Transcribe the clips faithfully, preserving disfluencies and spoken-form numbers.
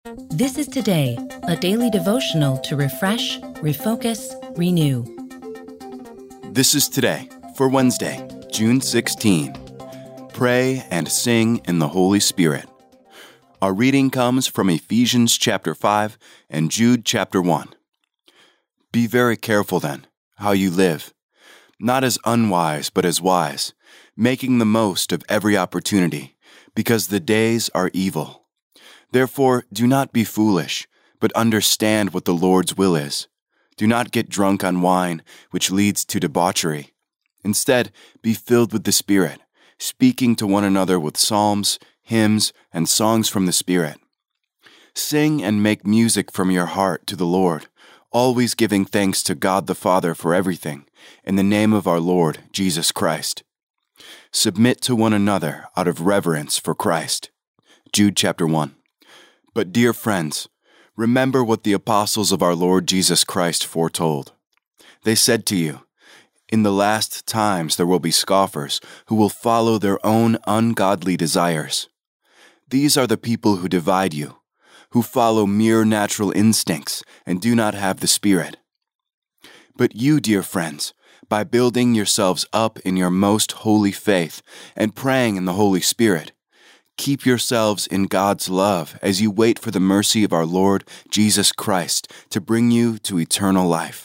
This is Today, a daily devotional to refresh, refocus, renew. This is Today for Wednesday, June sixteenth. Pray and sing in the Holy Spirit. Our reading comes from Ephesians chapter five and Jude chapter one. Be very careful then how you live, not as unwise but as wise, making the most of every opportunity, because the days are evil. Therefore, do not be foolish, but understand what the Lord's will is. Do not get drunk on wine, which leads to debauchery. Instead, be filled with the Spirit, speaking to one another with psalms, hymns, and songs from the Spirit. Sing and make music from your heart to the Lord, always giving thanks to God the Father for everything, in the name of our Lord Jesus Christ. Submit to one another out of reverence for Christ. Jude chapter one. But dear friends, remember what the apostles of our Lord Jesus Christ foretold. They said to you, in the last times there will be scoffers who will follow their own ungodly desires. These are the people who divide you, who follow mere natural instincts and do not have the Spirit. But you, dear friends, by building yourselves up in your most holy faith and praying in the Holy Spirit, keep yourselves in God's love as you wait for the mercy of our Lord Jesus Christ to bring you to eternal life.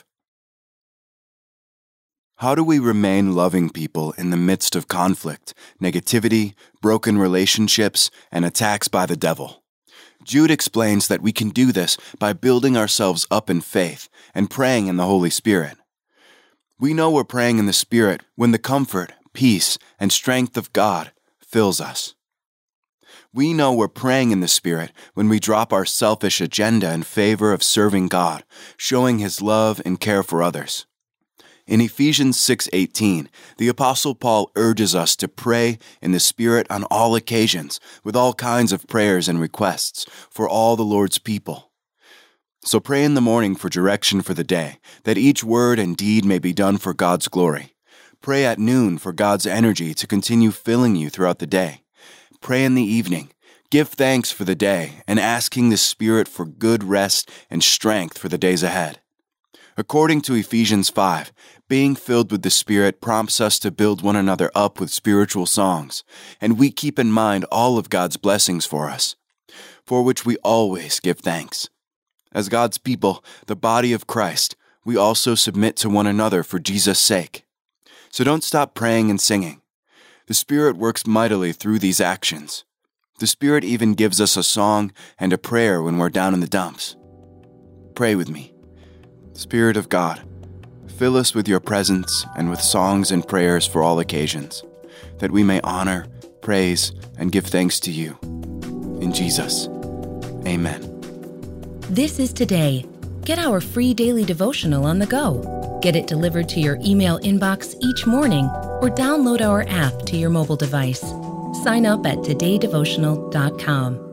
How do we remain loving people in the midst of conflict, negativity, broken relationships, and attacks by the devil? Jude explains that we can do this by building ourselves up in faith and praying in the Holy Spirit. We know we're praying in the Spirit when the comfort, peace, and strength of God fills us. We know we're praying in the Spirit when we drop our selfish agenda in favor of serving God, showing His love and care for others. In Ephesians six eighteen, the Apostle Paul urges us to pray in the Spirit on all occasions, with all kinds of prayers and requests, for all the Lord's people. So pray in the morning for direction for the day, that each word and deed may be done for God's glory. Pray at noon for God's energy to continue filling you throughout the day. Pray in the evening. Give thanks for the day and asking the Spirit for good rest and strength for the days ahead. According to Ephesians five, being filled with the Spirit prompts us to build one another up with spiritual songs, and we keep in mind all of God's blessings for us, for which we always give thanks. As God's people, the body of Christ, we also submit to one another for Jesus' sake. So don't stop praying and singing. The Spirit works mightily through these actions. The Spirit even gives us a song and a prayer when we're down in the dumps. Pray with me. Spirit of God, fill us with your presence and with songs and prayers for all occasions, that we may honor, praise, and give thanks to you. In Jesus, amen. This is Today. Get our free daily devotional on the go. Get it delivered to your email inbox each morning or download our app to your mobile device. Sign up at today devotional dot com.